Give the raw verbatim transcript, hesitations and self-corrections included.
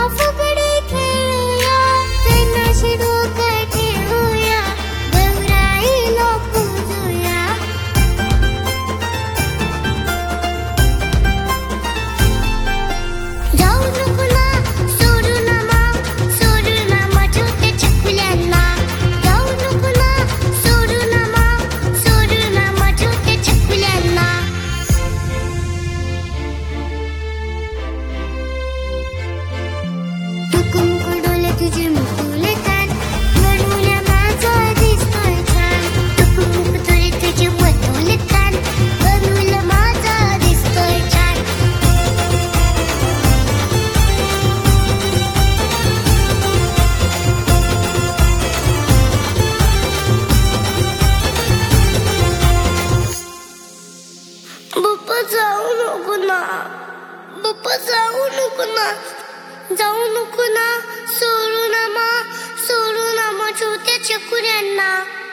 फुगडी खेळूया, तमाशे डोकं ठेवूया, गौराईला पूजूया. जाऊ नको ना, सोडू ना मग, सोडू ना मग छोट्या चिपकुल्यांना. जाऊ नको ना, सोडू ना मग, सोडू ना मग छोट्या चिपकुल्यांना. कुंकू डोले तुझे मुकुले कान, गडूला माझा दिसतोय छान. कुंकू डोले तुझे मुकुले कान, गडूला माझा दिसतोय छान. बाप्पा जाऊ नको ना, बाप्पा जाऊ नको ना, जाऊ नको ना, सोडू ना मग, सोडू ना मग छोट्या चिपकुल्यांना.